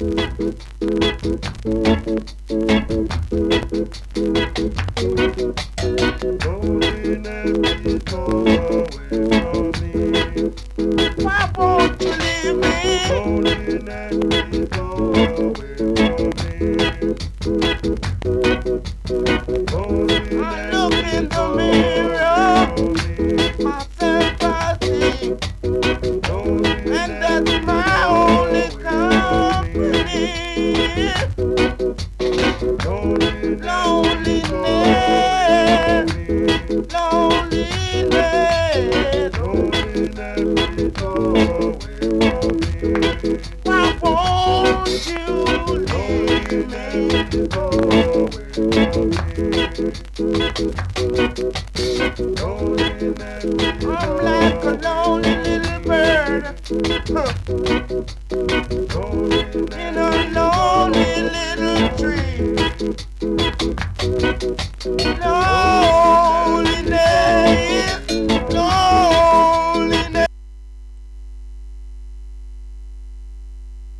Why won't you leave me? I look in the mirror, myself I see, and that's my only company. Loneliness, why won't you leave me? I'm like a lonely little bird in a lonely